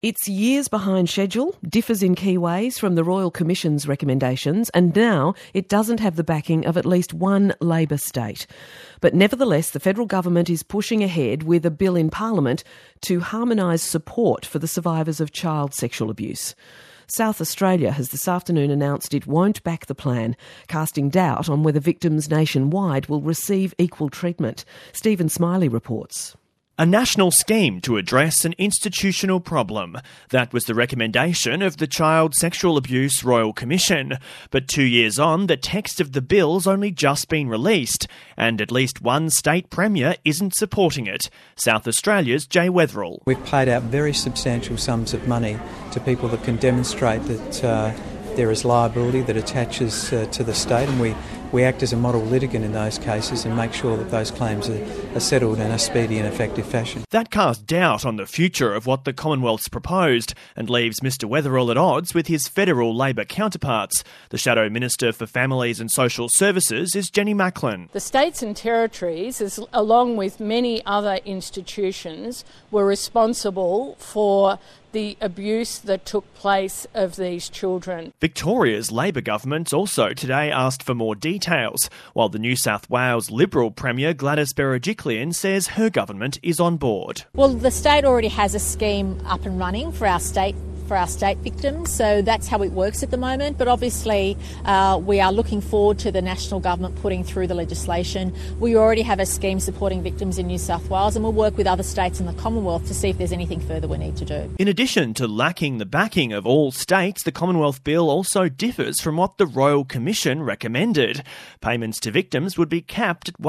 It's years behind schedule, differs in key ways from the Royal Commission's recommendations, and now it doesn't have the backing of at least one Labor state. But nevertheless, the federal government is pushing ahead with a bill in Parliament to harmonise support for the survivors of child sexual abuse. South Australia has this afternoon announced it won't back the plan, casting doubt on whether victims nationwide will receive equal treatment. Stephen Smiley reports. A national scheme to address an institutional problem. That was the recommendation of the Child Sexual Abuse Royal Commission. But 2 years on, the text of the bill's only just been released, and at least one state premier isn't supporting it. South Australia's Jay Weatherill. We've paid out very substantial sums of money to people that can demonstrate that there is liability that attaches to the state, and we act as a model litigant in those cases and make sure that those claims are settled in a speedy and effective fashion. That casts doubt on the future of what the Commonwealth's proposed and leaves Mr Weatherill at odds with his federal Labor counterparts. The Shadow Minister for Families and Social Services is Jenny Macklin. The states and territories, along with many other institutions, were responsible for the abuse that took place of these children. Victoria's Labor government also today asked for more details, while the New South Wales Liberal Premier Gladys Berejiklian says her government is on board. Well, the state already has a scheme up and running for our state victims, so that's how it works at the moment. But obviously we are looking forward to the national government putting through the legislation. We already have a scheme supporting victims in New South Wales, and we'll work with other states in the Commonwealth to see if there's anything further we need to do. In addition to lacking the backing of all states, the Commonwealth Bill also differs from what the Royal Commission recommended. Payments to victims would be capped at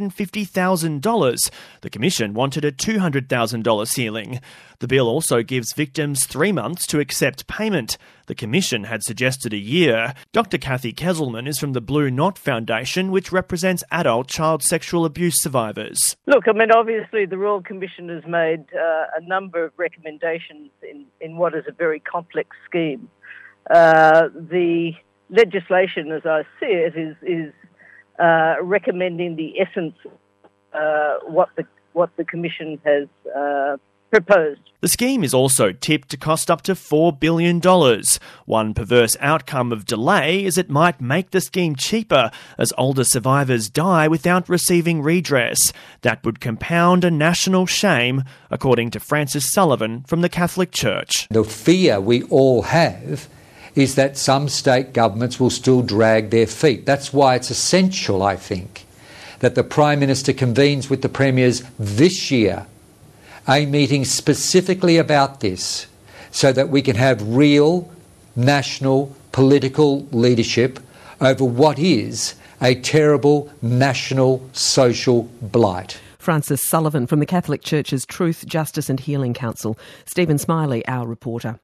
$150,000. The Commission wanted a $200,000 ceiling. The bill also gives victims 3 months to accept payment. The Commission had suggested a year. Dr Kathy Kesselman is from the Blue Knot Foundation, which represents adult child sexual abuse survivors. Look, obviously the Royal Commission has made a number of recommendations in what is a very complex scheme. The legislation, as I see it, is recommending the essence what the Commission has proposed. The scheme is also tipped to cost up to $4 billion. One perverse outcome of delay is it might make the scheme cheaper as older survivors die without receiving redress. That would compound a national shame, according to Francis Sullivan from the Catholic Church. The fear we all have is that some state governments will still drag their feet. That's why it's essential, I think, that the Prime Minister convenes with the Premiers this year a meeting specifically about this so that we can have real national political leadership over what is a terrible national social blight. Francis Sullivan from the Catholic Church's Truth, Justice and Healing Council. Stephen Smiley, our reporter.